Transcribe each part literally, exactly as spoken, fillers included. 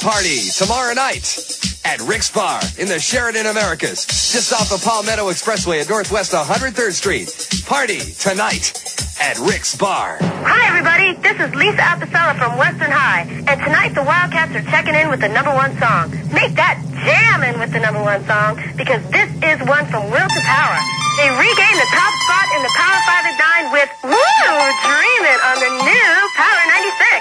party tomorrow night at Rick's Bar in the Sheridan Americas, just off the Palmetto Expressway at Northwest one hundred third Street. Party tonight at Rick's Bar. Hi, everybody. This is Lisa Apicella from Western High, and tonight the Wildcats are checking in with the number one song. Make that jammin' with the number one song, because this is one from Will to Power. They regained the top spot in the Power five at nine with Woo Dreamin' on the new Power ninety-six.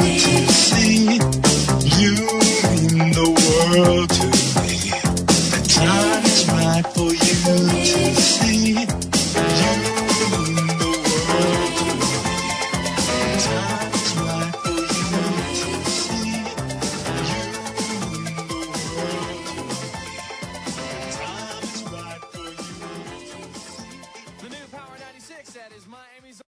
You mean the world to me. at is Miami's